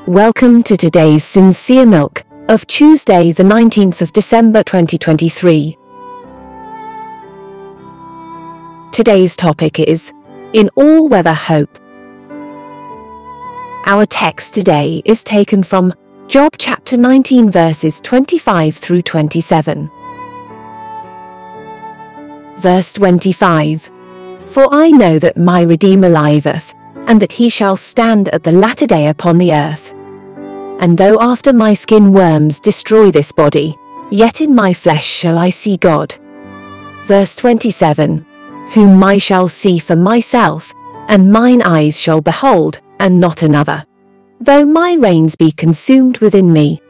Welcome to today's Sincere Milk of Tuesday, the 19th of December 2023. Today's topic is In All Weather Hope. Our text today is taken from Job chapter 19 verses 25 through 27. Verse 25. For I know that my Redeemer liveth, and that he shall stand at the latter day upon the earth. And though after my skin worms destroy this body, yet in my flesh shall I see God. Verse 27. Whom I shall see for myself, and mine eyes shall behold, and not another. Though my reins be consumed within me.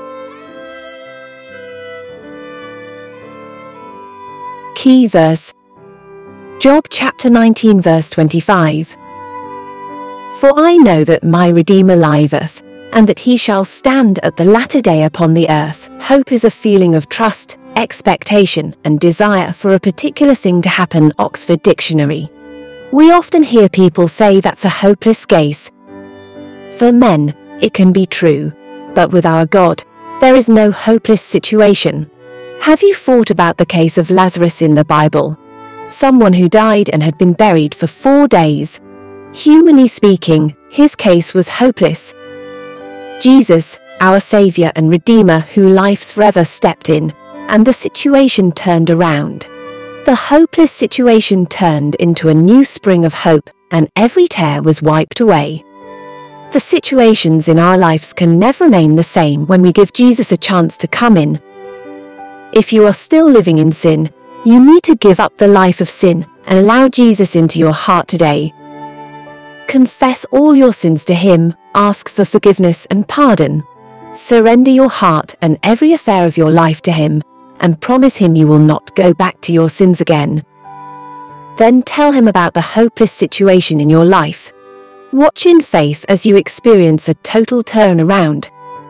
Key verse. Job chapter 19 verse 25. For I know that my Redeemer liveth, and that he shall stand at the latter day upon the earth. Hope is a feeling of trust, expectation, and desire for a particular thing to happen. Oxford Dictionary. We often hear people say that's a hopeless case. For men, it can be true, but with our God, there is no hopeless situation. Have you thought about the case of Lazarus in the Bible? Someone who died and had been buried for 4 days. Humanly speaking, his case was hopeless. Jesus, our Savior and Redeemer who life's forever stepped in, and the situation turned around. The hopeless situation turned into a new spring of hope, and every tear was wiped away. The situations in our lives can never remain the same when we give Jesus a chance to come in. If you are still living in sin, you need to give up the life of sin and allow Jesus into your heart today. Confess all your sins to him, ask for forgiveness and pardon. Surrender your heart and every affair of your life to him, and promise him you will not go back to your sins again. Then tell him about the hopeless situation in your life. Watch in faith as you experience a total turnaround.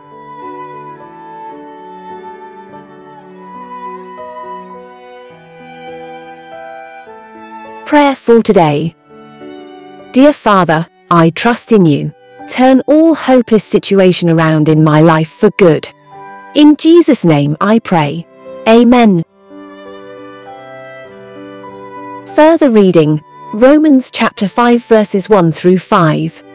Prayer for today. Dear Father, I trust in you. Turn all hopeless situation around in my life for good. In Jesus' name I pray. Amen. Further reading, Romans chapter 5 verses 1 through 5.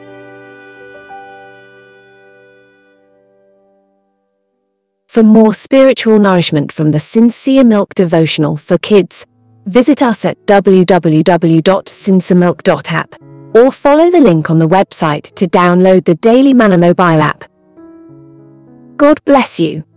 For more spiritual nourishment from the Sincere Milk devotional for kids, visit us at www.sinceremilk.app. or follow the link on the website to download the Daily Manna mobile app. God bless you.